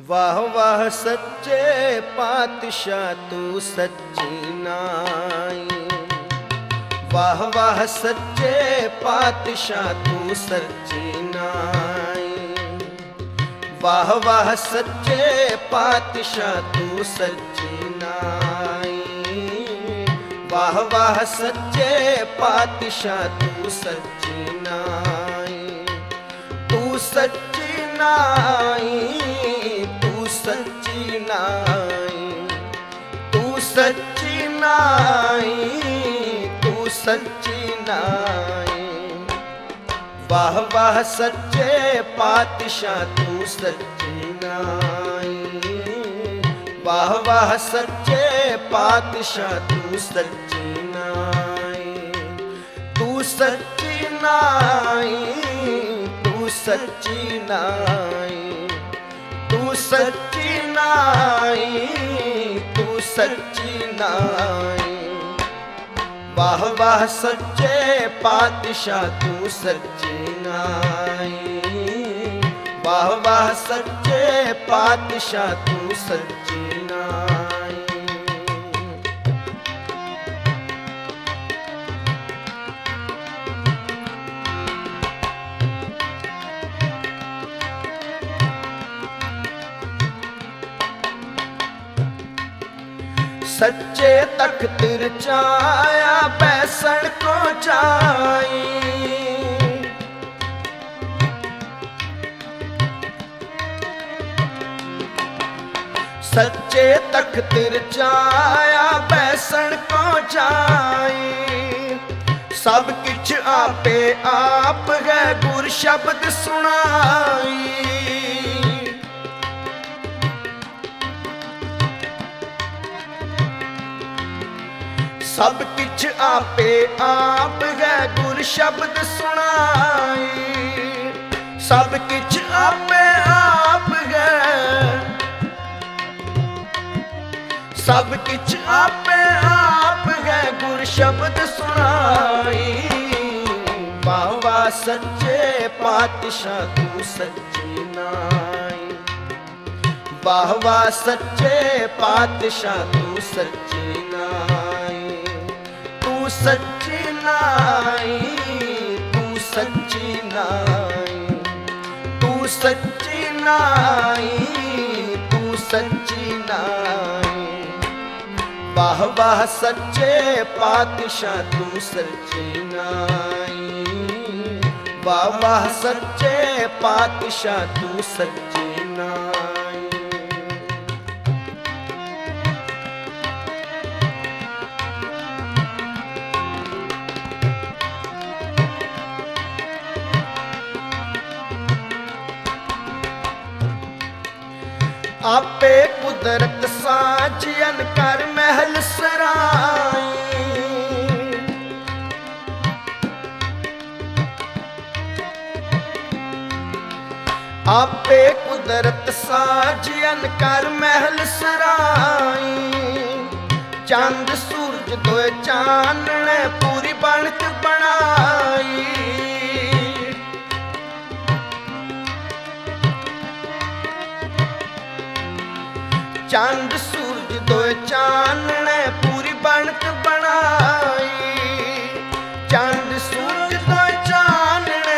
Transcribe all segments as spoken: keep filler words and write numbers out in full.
वाह वाह सच्चे पातशाह तू सच्ची नाई। वाह वाह सच्चे पातशाह तू सच्ची नाई। वाह वाह सच्चे पातशाह तू सच्ची नाई। वाह वाह सच्चे पातशाह तू सच्ची नाई। तू सच्ची नाई, तू सच्ची नाई, तू सच्ची नाई, तू सच्ची नाई। वाह वाह सच्चे पातशाह तू सच्ची नाई। वाह वाह सच्चे पातशाह तू सच्ची नाई। तू सच्ची नाई, तू सच्ची नाई, तू सच्ची नाई, तू सच्ची नाई। वाह वाह सच्चे पातशाह तू सच्ची नाई। वाह वाह सच्चे पातशाह तू सच्ची नाई। सच्चे तख्त रचाया बैसण को जाई। सच्चे तख्त रचाया बैसण को जाई। सब किछ आपे आप है गुर शब्द सुनाई। सब किछ आपे आप है गुर शब्द सुनाई। सब किछ आपे आप है, सब किछ आपे आप है गुर शब्द सुनाई। वाह वाह सच्चे पातशाह तू सच्ची नाई। वाह वाह सच्चे पातशाह तू सच्ची नाई। तू सच्ची नाई, तू सच्ची नाई, तू सच्ची नाई, तू सच्ची नाई। वाह वाह सच्चे पातशाह तू सच्ची नाई। वाह वाह सच्चे पातशाह तू सच्ची नाई। आपे कुदरत साजियन कर महल सराई। आपे कुदरत साजियन कर महल सराई। चंद सूरज दोए चानने पूरी बनत बनाई। चंद सूरज दोए चानने पूरी बनत बनाई। चंद सूरज दोए चानने,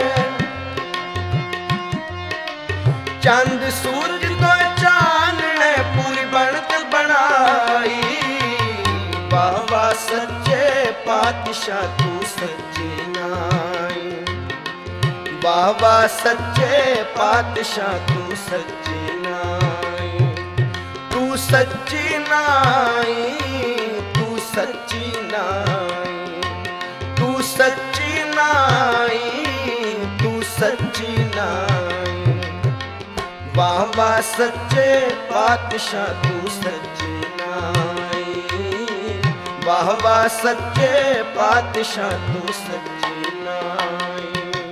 चंद सूरज दोए चानने पूरी बनत बनाई। वाह वाह सच्चे पातशाह तू सच्ची नाई। वाह वाह सच्चे पातशाह तू सच्ची नाई। तू सच्ची नाई, तू सच्ची नाई, तू सच्ची नाई, तू सच्ची नाई। वाह वाह सच्चे पातशाह तू सच्ची नाई। वाह वाह सच्चे पातशाह तू सच्ची नाई।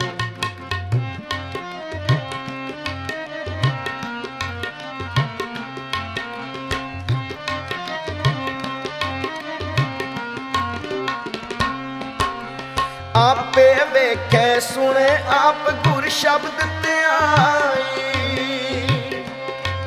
आपे वेखे सुने आप गुर शब्द ते आई।